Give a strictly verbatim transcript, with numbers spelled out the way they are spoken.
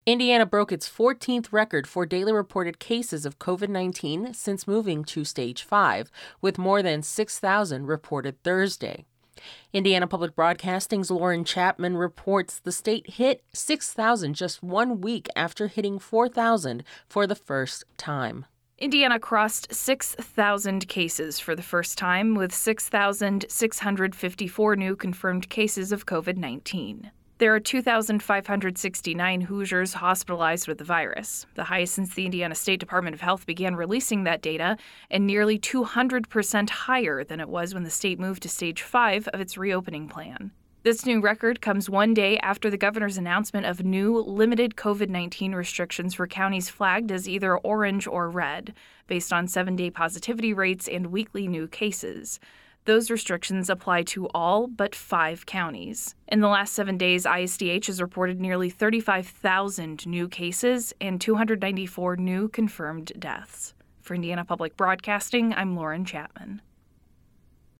Indiana broke its fourteenth record for daily reported cases of COVID nineteen since moving to Stage five, with more than six thousand reported Thursday. Indiana Public Broadcasting's Lauren Chapman reports the state hit six thousand just one week after hitting four thousand for the first time. Indiana crossed six thousand cases for the first time, with six thousand six hundred fifty-four new confirmed cases of COVID nineteen. There are two thousand five hundred sixty-nine Hoosiers hospitalized with the virus, the highest since the Indiana State Department of Health began releasing that data, and nearly two hundred percent higher than it was when the state moved to Stage five of its reopening plan. This new record comes one day after the governor's announcement of new limited COVID nineteen restrictions for counties flagged as either orange or red, based on seven-day positivity rates and weekly new cases. Those restrictions apply to all but five counties. In the last seven days, I S D H has reported nearly thirty-five thousand new cases and two hundred ninety-four new confirmed deaths. For Indiana Public Broadcasting, I'm Lauren Chapman.